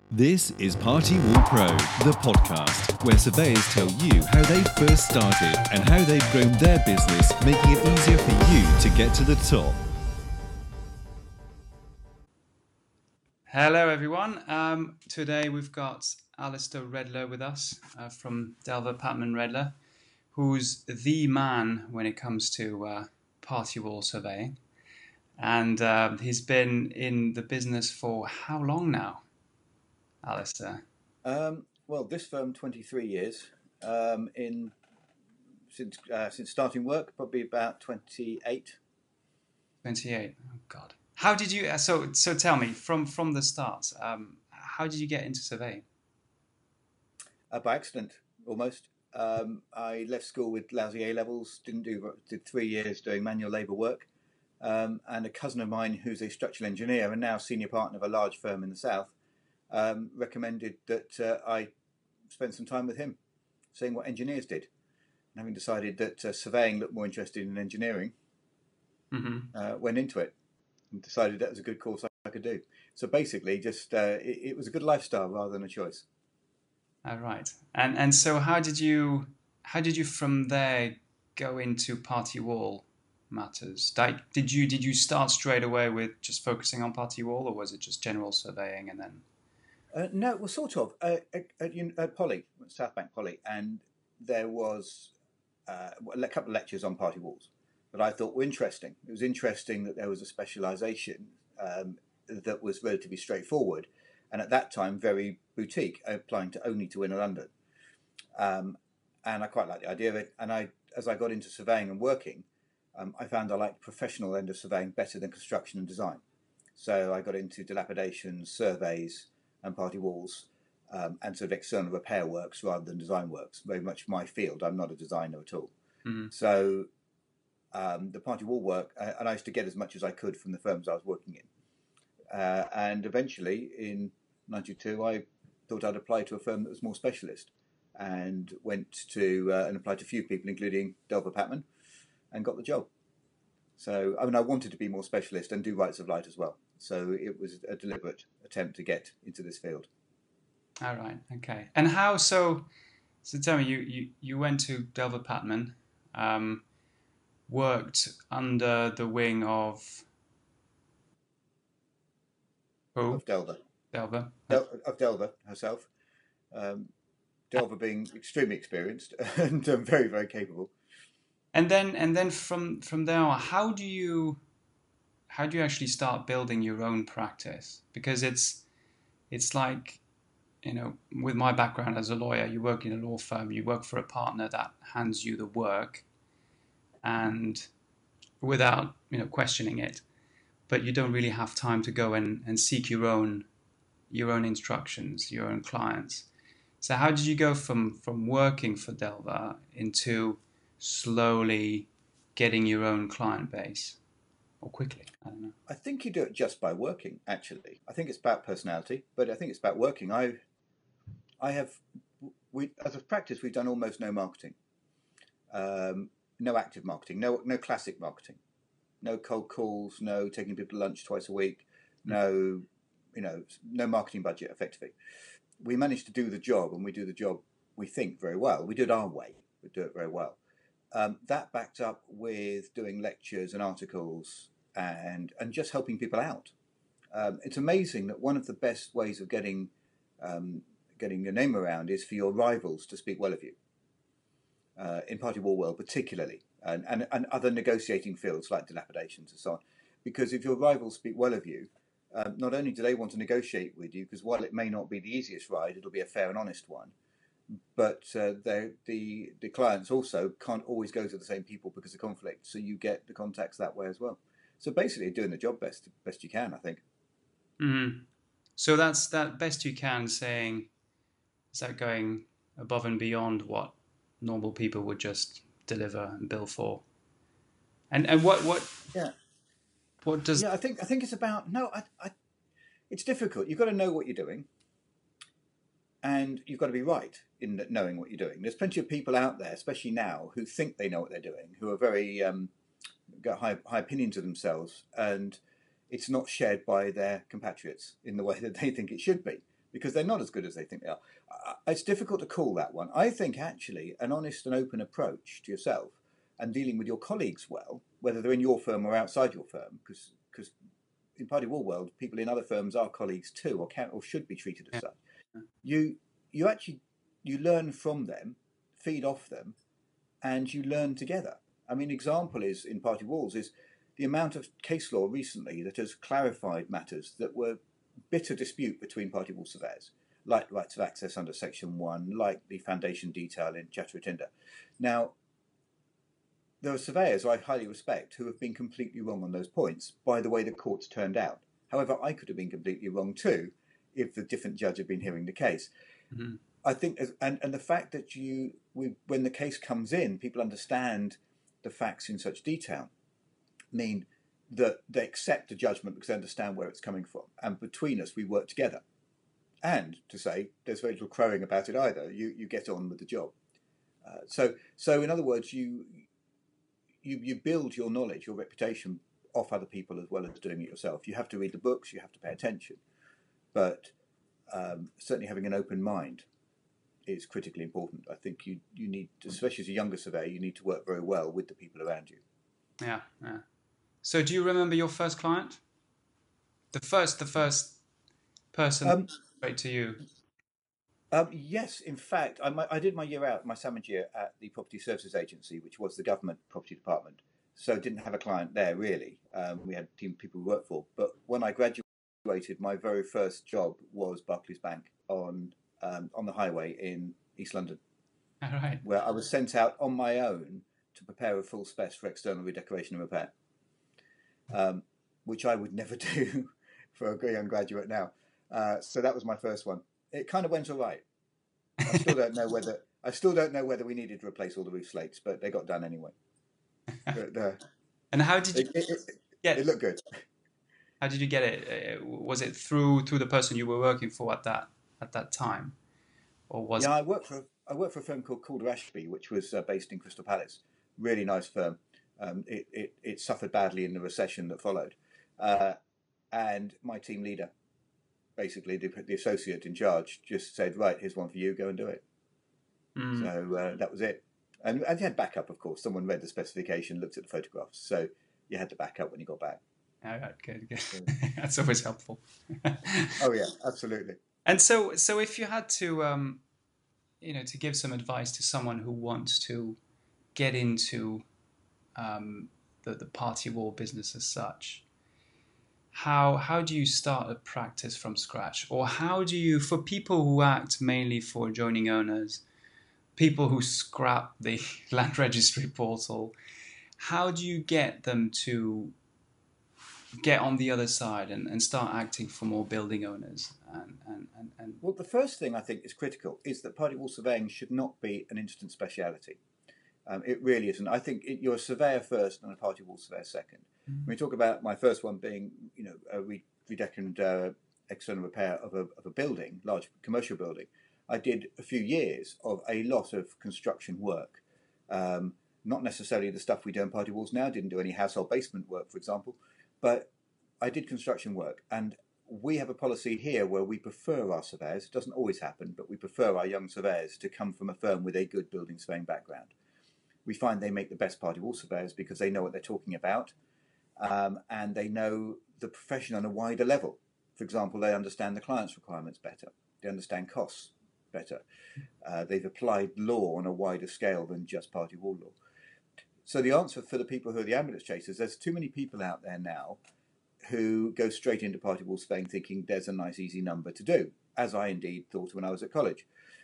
This is Party Wall Pro, the podcast where surveyors tell you how they first started and how they've grown their business, making it easier for you to get to the top. Hello everyone. Today we've got Alistair Redler with us from Delver Patman Redler, who's the man when it comes to party wall surveying. And he's been in the business for how long now, Alistair? Well, this firm 23 years. Since starting work, probably about 28. 28. Oh God. How did you? So tell me from the start. How did you get into surveying? By accident, almost. I left school with lousy A levels. Did 3 years doing manual labour work, and a cousin of mine who's a structural engineer and now senior partner of a large firm in the south recommended that I spend some time with him, seeing what engineers did. And having decided that surveying looked more interesting than engineering, went into it and decided that was a good course I could do. So basically, just it was a good lifestyle rather than a choice. All right. And so how did you from there go into party wall matters? Did you start straight away with just focusing on party wall, or was it just general surveying and then? No, well, sort of. At Poly, South Bank Poly, and there was a couple of lectures on party walls that I thought were interesting. It was interesting that there was a specialisation that was relatively straightforward, and at that time very boutique, applying only to Inner London. And I quite liked the idea of it. And as I got into surveying and working, I found I liked the professional end of surveying better than construction and design. So I got into dilapidations, surveys, and party walls, and sort of external repair works rather than design works. Very much my field. I'm not a designer at all. Mm-hmm. So the party wall work, and I used to get as much as I could from the firms I was working in. And eventually, in '92, I thought I'd apply to a firm that was more specialist, and went to and applied to a few people, including Delver Patman, and got the job. So I wanted to be more specialist and do rights of light as well. So it was a deliberate attempt to get into this field. All right. Okay. And how? So tell me, you went to Delver Patman, worked under the wing of who? Of Delver. Delver. Of Delver herself. Delver being extremely experienced and very, very capable. And then from there on, how do you actually start building your own practice? Because it's like, with my background as a lawyer, you work in a law firm, you work for a partner that hands you the work, and without questioning it, but you don't really have time to go and seek your own instructions, your own clients. So how did you go from working for Delver into slowly getting your own client base, or quickly? I don't know. I think you do it just by working, actually. I think it's about personality, but I think it's about working. As a practice, we've done almost no marketing. No active marketing, no classic marketing, no cold calls, no taking people to lunch twice a week, no marketing budget, effectively. We managed to do the job, and we do the job, we think, very well. We do it our way. We do it very well. That backed up with doing lectures and articles and just helping people out. It's amazing that one of the best ways of getting your name around is for your rivals to speak well of you. In party wall world particularly, and other negotiating fields like dilapidations and so on. Because if your rivals speak well of you, not only do they want to negotiate with you, because while it may not be the easiest ride, it'll be a fair and honest one, but the clients also can't always go to the same people because of conflict, so you get the contacts that way as well. So basically doing the job best you can, I think. Mm-hmm. So that's that best you can saying, is that going above and beyond what normal people would just deliver and bill for? And what yeah what does I think it's about it's difficult. You've got to know what you're doing, and you've got to be right in knowing what you're doing. There's plenty of people out there, especially now, who think they know what they're doing, who are very got high opinions of themselves, and it's not shared by their compatriots in the way that they think it should be, because they're not as good as they think they are. It's difficult to call that one. I think actually an honest and open approach to yourself and dealing with your colleagues well, whether they're in your firm or outside your firm, because in Party Wall world, people in other firms are colleagues too, or should be treated as such. You actually learn from them, feed off them, and you learn together. I mean, example is in Party Walls is the amount of case law recently that has clarified matters that were bitter dispute between Party Wall surveyors, like rights of access under Section 1, like the foundation detail in Jatra-Tinder. Now, there are surveyors I highly respect who have been completely wrong on those points by the way the courts turned out. However, I could have been completely wrong too if the different judge had been hearing the case. Mm-hmm. I think, and the fact that when the case comes in, people understand the facts in such detail mean that they accept the judgment because they understand where it's coming from. And between us, we work together. And to say, there's very little crowing about it either. You get on with the job. So in other words, you build your knowledge, your reputation off other people as well as doing it yourself. You have to read the books, you have to pay attention. But certainly having an open mind is critically important. I think you need, especially as a younger surveyor, you need to work very well with the people around you. Yeah. So do you remember your first client? The first person straight to you? Yes, in fact, I did my summer year at the Property Services Agency, which was the government property department. So didn't have a client there really. We had a team of people we worked for. But when I graduated, my very first job was Barclays Bank on the highway in East London. All right. Where I was sent out on my own to prepare a full spec for external redecoration and repair, which I would never do for a young graduate now. So that was my first one. It kind of went all right. I still don't know whether we needed to replace all the roof slates, but they got done anyway. But, and how did you get it? It looked good. How did you get it? Was it through the person you were working for at that time, or was? Yeah, I worked for a firm called Calder Ashby, which was based in Crystal Palace. Really nice firm. It suffered badly in the recession that followed, and my team leader, basically the associate in charge, just said, "Right, here's one for you. Go and do it." So that was it. And you had backup, of course. Someone read the specification, looked at the photographs, so you had the backup when you got back. All right, good. That's always helpful. Oh yeah, absolutely. And so if you had to, to give some advice to someone who wants to get into the party wall business as such, how do you start a practice from scratch? Or how do you, for people who act mainly for adjoining owners, people who scrap the land registry portal, how do you get them to get on the other side and start acting for more building owners? And Well, the first thing I think is critical is that party wall surveying should not be an instant speciality. It really isn't. I think you're a surveyor first and a party wall surveyor second. When we talk about my first one being, a redeck and external repair of a building, large commercial building, I did a few years of a lot of construction work. Not necessarily the stuff we do in party walls now. Didn't do any household basement work, for example, but I did construction work. And we have a policy here where we prefer our surveyors. It doesn't always happen, but we prefer our young surveyors to come from a firm with a good building surveying background. We find they make the best party wall surveyors because they know what they're talking about, and they know the profession on a wider level. For example, they understand the client's requirements better. They understand costs better. They've applied law on a wider scale than just party wall law. So the answer for the people who are the ambulance chasers, there's too many people out there now who go straight into party wall surveying thinking there's a nice easy number to do, as I indeed thought when I was at college.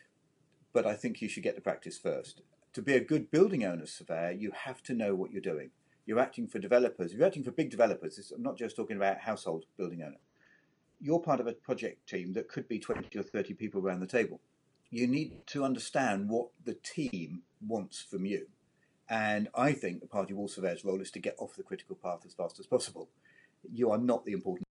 But I think you should get the practice first. To be a good building owner surveyor, you have to know what you're doing. You're acting for developers. If you're acting for big developers, I'm not just talking about household building owner. You're part of a project team that could be 20 or 30 people around the table. You need to understand what the team wants from you. And I think the party wall surveyor's role is to get off the critical path as fast as possible. You are not the important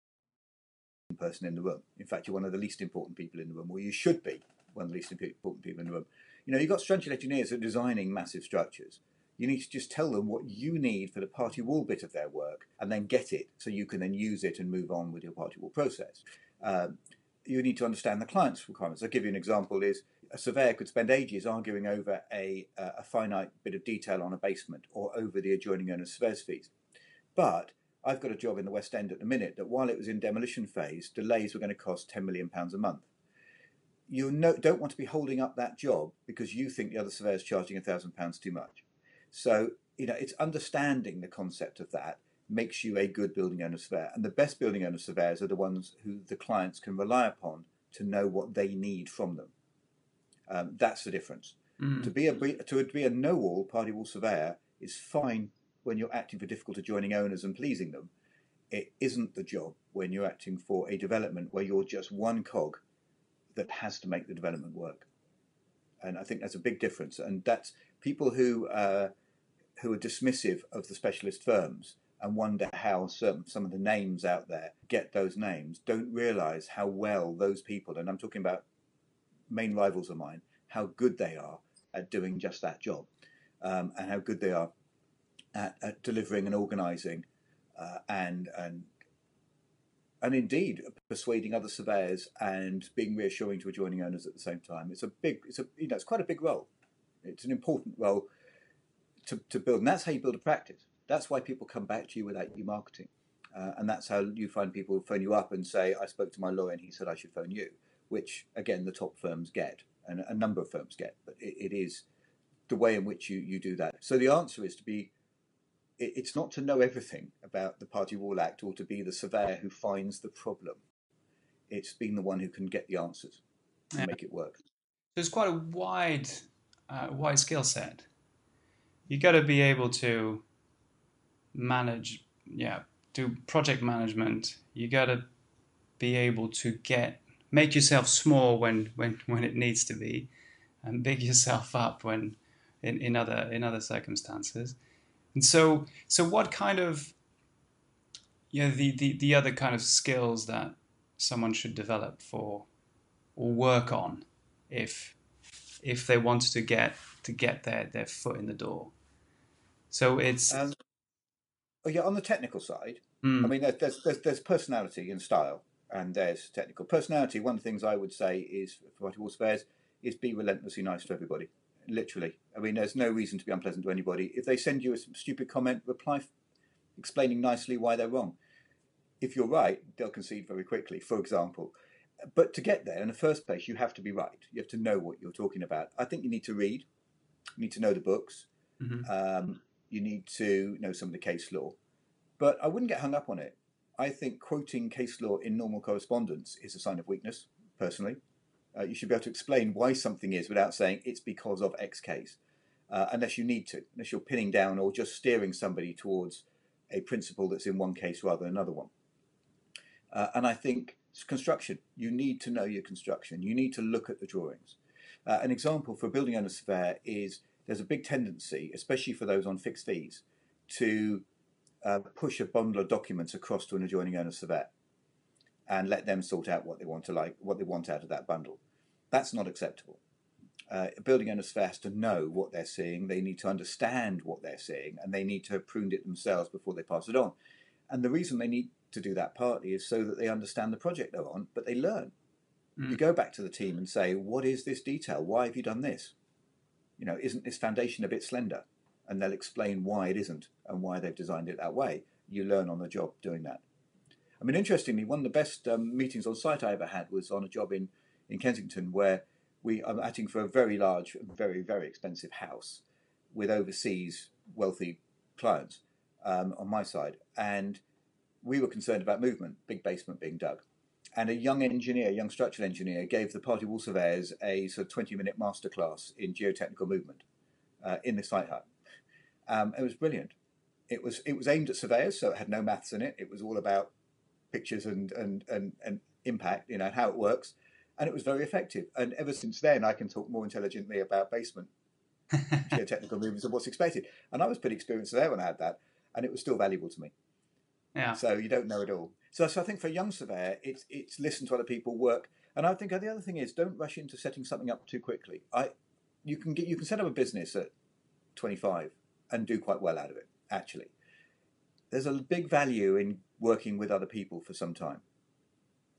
person in the room. In fact, you're one of the least important people in the room, or you should be one of the least important people in the room. You've got structural engineers who are designing massive structures. You need to just tell them what you need for the party wall bit of their work and then get it so you can then use it and move on with your party wall process. you need to understand the client's requirements. I'll give you an example. Is a surveyor could spend ages arguing over a finite bit of detail on a basement or over the adjoining owner's surveyor's fees. But I've got a job in the West End at the minute that while it was in demolition phase, delays were going to cost £10 million a month. You don't want to be holding up that job because you think the other surveyor is charging £1,000 too much. So, it's understanding the concept of that makes you a good building owner surveyor. And the best building owner surveyors are the ones who the clients can rely upon to know what they need from them. That's the difference. To be a know-all party wall surveyor is fine when you're acting for difficult adjoining owners and pleasing them. It isn't the job when you're acting for a development where you're just one cog that has to make the development work. And I think that's a big difference. And that's people who are dismissive of the specialist firms and wonder how some of the names out there get those names, don't realise how well those people, and I'm talking about main rivals of mine, how good they are at doing just that job, and how good they are at delivering and organising, and indeed persuading other surveyors and being reassuring to adjoining owners at the same time. It's quite a big role. It's an important role to build, and that's how you build a practice. That's why people come back to you without you marketing, and that's how you find people phone you up and say, "I spoke to my lawyer and he said I should phone you," which again the top firms get, and a number of firms get, but it is the way in which you do that. So the answer is it's not to know everything about the Party Wall Act or to be the surveyor who finds the problem. It's being the one who can get the answers and make it work. There's quite a wide skill set. You got to be able to manage, do project management. You got to be able to make yourself small when it needs to be, and big yourself up when in other circumstances. And so what kind of the other kind of skills that someone should develop for or work on if they wanted to get their foot in the door? So it's on the technical side, I mean, there's personality and style, and there's technical personality. One of the things I would say is for party wall surveyors is be relentlessly nice to everybody. Literally, I mean, there's no reason to be unpleasant to anybody. If they send you a stupid comment, reply explaining nicely why they're wrong. If you're right, they'll concede very quickly, for example. But to get there in the first place, you have to be right. You have to know what you're talking about. I think you need to read. You need to know the books. Mm-hmm. You need to know some of the case law. But I wouldn't get hung up on it. I think quoting case law in normal correspondence is a sign of weakness, personally. You should be able to explain why something is without saying it's because of X case, unless you need to, unless you're pinning down or just steering somebody towards a principle that's in one case rather than another one. And I think construction, you need to know your construction. You need to look at the drawings. An example for a building owner surveyor is there's a big tendency, especially for those on fixed fees, to push a bundle of documents across to an adjoining owner surveyor and let them sort out what they want out of that bundle. That's not acceptable. A building owner surveyor has to know what they're seeing. They need to understand what they're seeing, and they need to have pruned it themselves before they pass it on. And the reason they need to do that partly is so that they understand the project they're on, but they learn. You go back to the team and say, what is this detail? Why have you done this? Isn't this foundation a bit slender? And they'll explain why it isn't and why they've designed it that way. You learn on the job doing that. I mean, interestingly, one of the best meetings on site I ever had was on a job in Kensington where I'm acting for a very large, very, very expensive house with overseas wealthy clients on my side. And we were concerned about movement, big basement being dug. And a young structural engineer, gave the party wall surveyors a sort of 20-minute masterclass in geotechnical movement in the site hut. It was brilliant. It was aimed at surveyors, so it had no maths in it. It was all about pictures and impact, how it works. And it was very effective. And ever since then, I can talk more intelligently about basement geotechnical movements and what's expected. And I was pretty experienced there when I had that, and it was still valuable to me. Yeah. So you don't know it all. So I think for a young surveyor, it's listen to other people work. And I think the other thing is don't rush into setting something up too quickly. You can set up a business at 25 and do quite well out of it, actually. There's a big value in working with other people for some time.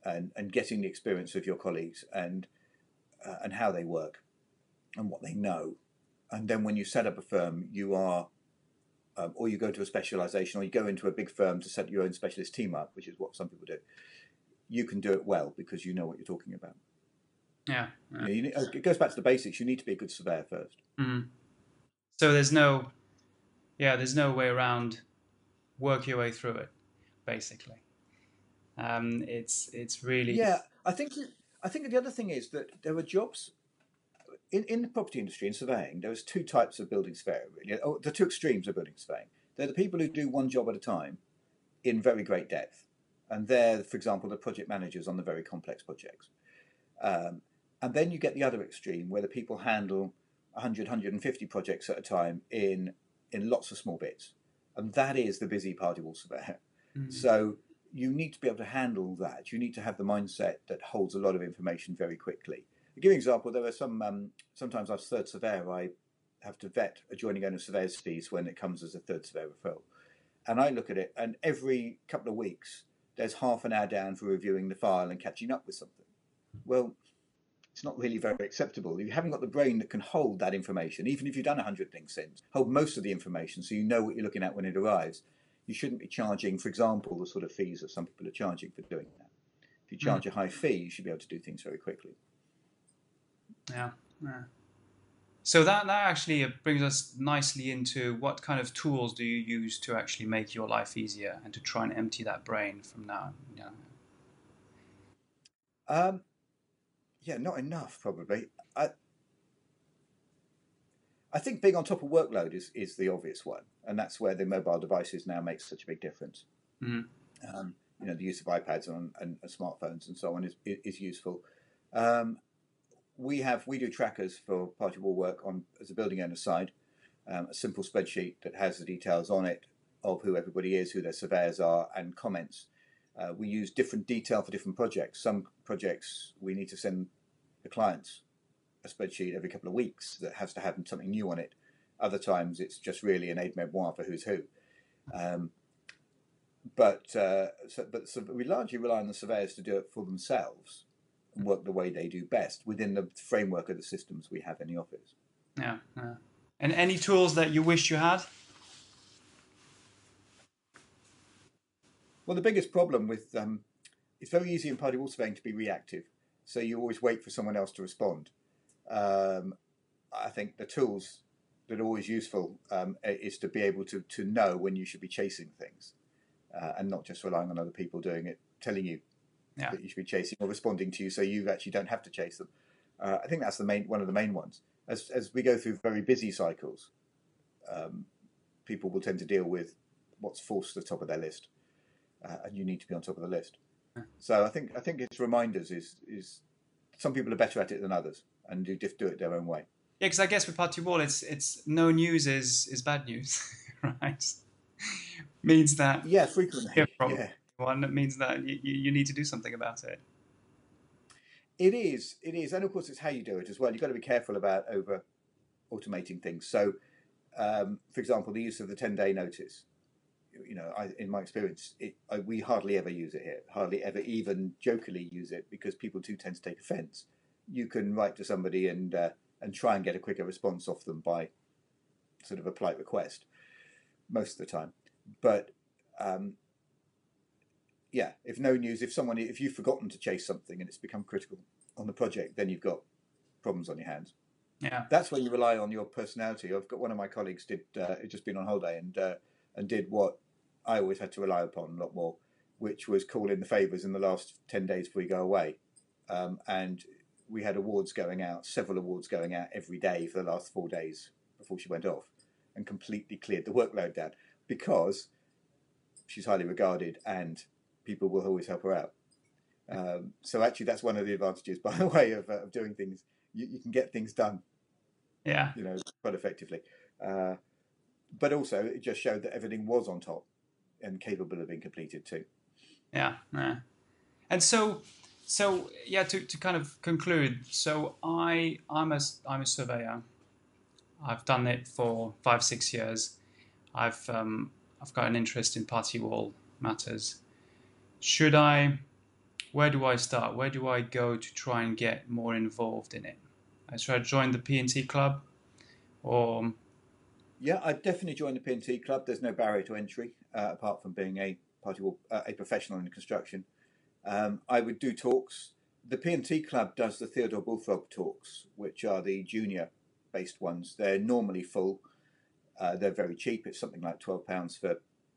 and getting the experience of your colleagues and how they work and what they know. And then when you set up a firm, you are, or you go to a specialisation, or you go into a big firm to set your own specialist team up, which is what some people do. You can do it well because you know what you're talking about. Yeah. It goes back to the basics. You need to be a good surveyor first. Mm-hmm. So there's no way around. Work your way through it, basically. It's really I think the other thing is that there are jobs in the property industry in surveying. There's two types of building surveyor. Really, the two extremes of building surveying. They're the people who do one job at a time, in very great depth, and they're, for example, the project managers on the very complex projects. And then you get the other extreme where the people handle 100, 150 projects at a time in lots of small bits. And that is the busy party wall surveyor. Mm-hmm. So you need to be able to handle that. You need to have the mindset that holds a lot of information very quickly. To give you an example, there are sometimes as third surveyor, I have to vet adjoining owner surveyor's fees when it comes as a third surveyor referral. And I look at it, and every couple of weeks, there's half an hour down for reviewing the file and catching up with something. Well, it's not really very acceptable. You haven't got the brain that can hold that information, even if you've done 100 things since. Hold most of the information so you know what you're looking at when it arrives. You shouldn't be charging, for example, the sort of fees that some people are charging for doing that. If you charge a high fee, you should be able to do things very quickly. Yeah. So that actually brings us nicely into what kind of tools do you use to actually make your life easier and to try and empty that brain from now? Yeah, not enough, probably. I think being on top of workload is the obvious one, and that's where the mobile devices now make such a big difference. Mm-hmm. The use of iPads and smartphones and so on is useful. We do trackers for party wall work as a building owner side, a simple spreadsheet that has the details on it of who everybody is, who their surveyors are, and comments. We use different detail for different projects. Some projects we need to send the clients a spreadsheet every couple of weeks that has to have something new on it. Other times it's just really an aide-memoire for who's who. But we largely rely on the surveyors to do it for themselves and work the way they do best within the framework of the systems we have in the office. Yeah. And any tools that you wish you had? Well, the biggest problem with it's very easy in party wall surveying to be reactive, so you always wait for someone else to respond. I think the tools that are always useful is to be able to know when you should be chasing things, and not just relying on other people doing it, telling you that you should be chasing or responding to you, so you actually don't have to chase them. I think that's one of the main ones. As we go through very busy cycles, people will tend to deal with what's forced to the top of their list. And you need to be on top of the list. So I think it's reminders is some people are better at it than others and do it their own way. Yeah, because I guess with party wall, it's no news is bad news, right? Means that frequently. One that means that you need to do something about it. It is, and of course it's how you do it as well. You've got to be careful about over automating things. So, for example, the use of the 10-day notice. In my experience, we hardly ever use it here. Hardly ever even jokingly use it because people do tend to take offence. You can write to somebody and try and get a quicker response off them by sort of a polite request most of the time. But if no news, if you've forgotten to chase something and it's become critical on the project, then you've got problems on your hands. Yeah, that's where you rely on your personality. I've got one of my colleagues had just been on holiday and did what I always had to rely upon a lot more, which was call in the favours in the last 10 days before we go away. And we had several awards going out every day for the last 4 days before she went off, and completely cleared the workload down because she's highly regarded and people will always help her out. So actually that's one of the advantages, by the way, of doing things. You can get things done, quite effectively. But also it just showed that everything was on top and capable of being completed too. Yeah. And so to kind of conclude, so I'm a surveyor. I've done it for 5-6 years. I've got an interest in party wall matters. Should I where do I start? Where do I go to try and get more involved in it? I try to join the P&T club, or Yeah, I'd definitely join the P&T club. There's no barrier to entry apart from being a a professional in construction. I would do talks. The P&T club does the Theodore Bullfrog talks, which are the junior-based ones. They're normally full. They're very cheap. It's something like £12 for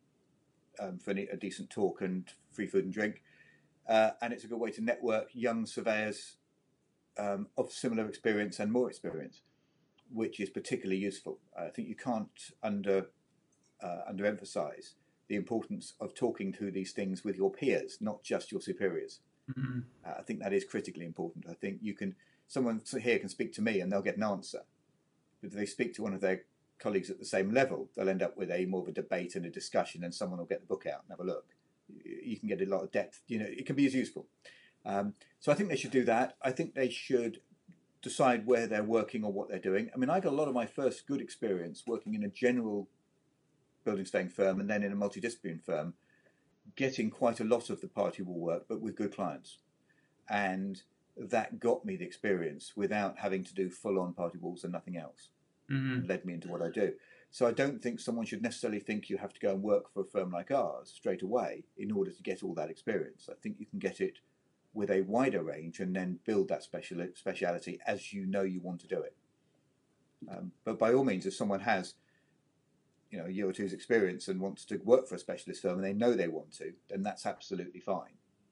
a decent talk and free food and drink. And it's a good way to network young surveyors of similar experience and more experience, which is particularly useful. I think you can't underemphasize the importance of talking to these things with your peers, not just your superiors. mm, I think that is critically important. I think someone here can speak to me and they'll get an answer, but if they speak to one of their colleagues at the same level, they'll end up with more of a debate and a discussion, and someone will get the book out and have a look. You can get a lot of depth. It can be as useful. So I think they should do that. I think they should decide where they're working or what they're doing. I mean, I got a lot of my first good experience working in a general building surveying firm and then in a multidisciplinary firm, getting quite a lot of the party wall work, but with good clients. And that got me the experience without having to do full-on party walls and nothing else. And led me into what I do. So I don't think someone should necessarily think you have to go and work for a firm like ours straight away in order to get all that experience. I think you can get it with a wider range and then build that speciality as you know you want to do it. But by all means, if someone has a year or two's experience and wants to work for a specialist firm and they know they want to, then that's absolutely fine.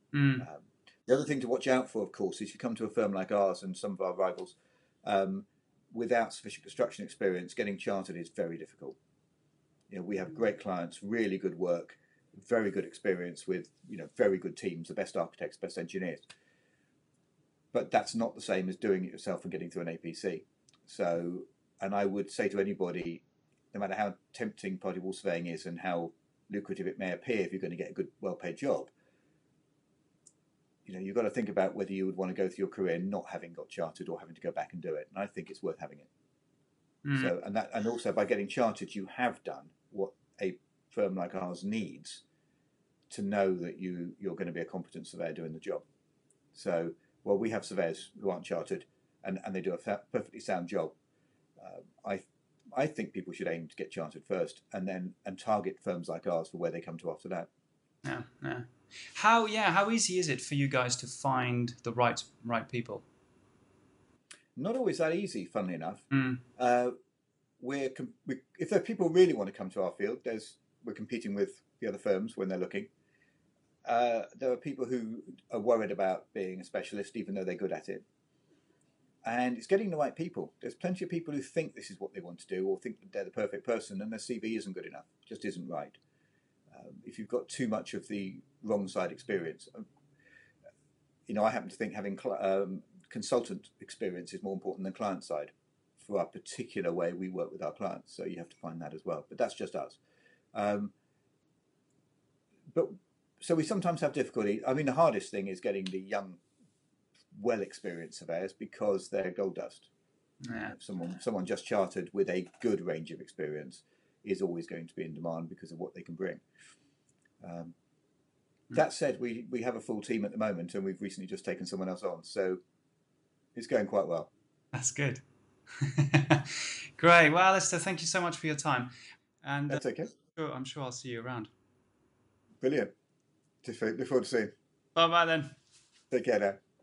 The other thing to watch out for, of course, is you come to a firm like ours and some of our rivals, without sufficient construction experience, getting chartered is very difficult. We have great clients, really good work, very good experience with very good teams, the best architects, best engineers. But that's not the same as doing it yourself and getting through an APC. So, and I would say to anybody, no matter how tempting party wall surveying is and how lucrative it may appear if you're going to get a good, well-paid job, you've got to think about whether you would want to go through your career not having got chartered or having to go back and do it. And I think it's worth having it. So, and also by getting chartered, you have done what a firm like ours needs to know that you're going to be a competent surveyor doing the job. So, well, we have surveyors who aren't chartered and they do a perfectly sound job. I think people should aim to get chartered first and target firms like ours for where they come to after that. Yeah. How easy is it for you guys to find the right people? Not always that easy, funnily enough. If there are people who really want to come to our field, we're competing with the other firms when they're looking. There are people who are worried about being a specialist, even though they're good at it. And it's getting the right people. There's plenty of people who think this is what they want to do or think that they're the perfect person and their CV isn't good enough, just isn't right. If you've got too much of the wrong side experience, I happen to think having consultant experience is more important than client side for our particular way we work with our clients. So you have to find that as well. But that's just us. So we sometimes have difficulty. I mean, the hardest thing is getting the young, well-experienced surveyors because they're gold dust. Yeah. Someone just chartered with a good range of experience is always going to be in demand because of what they can bring. That said, we have a full team at the moment and we've recently just taken someone else on. So it's going quite well. That's good. Great. Well, Alistair, thank you so much for your time. And that's okay. I'm sure I'll see you around. Brilliant. Look forward to seeing you. Bye-bye then. Take care now.